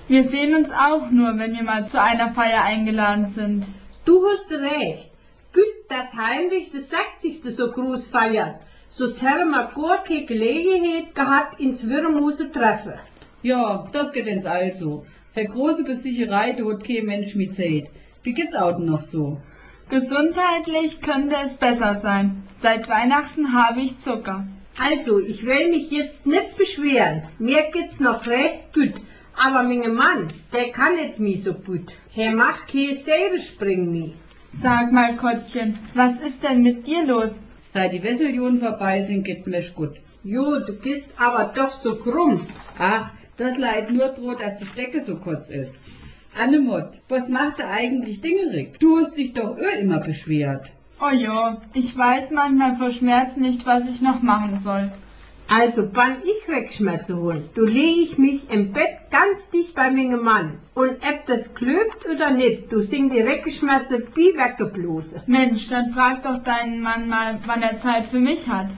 Wir sehen uns auch nur, wenn wir mal zu einer Feier eingeladen sind. Du hast recht. Gut, dass Heinrich das 60. so groß feiert. Sonst hätten wir gar keine Gelegenheit gehabt, ins Würmhuse treffen. Ja, das geht ins also. Für große Besicherei, da hat kein Mensch mit Zeit. Wie geht's auch noch so? Gesundheitlich könnte es besser sein. Seit Weihnachten habe ich Zucker. Also, ich will mich jetzt nicht beschweren. Mir geht's noch recht gut. Aber mein Mann, der kann nicht mehr so gut. Er macht keine Seilspringen mehr. Sag mal, Kottchen, was ist denn mit dir los? Seit die Wesseljuden vorbei sind, geht mir's gut. Jo, du bist aber doch so krumm. Ach, das leid nur dro, dass die Strecke so kurz ist. Annemott, was macht er eigentlich Dingerig? Du hast dich doch immer beschwert. Oh jo, ich weiß manchmal vor Schmerz nicht, was ich noch machen soll. Also, wann ich Rückschmerzen holen, du lege ich mich im Bett ganz dicht bei meinem Mann. Und ob das klügt oder nicht, du sing die Rückenschmerzen wie weggeblosen. Mensch, dann frag doch deinen Mann mal, wann er Zeit für mich hat.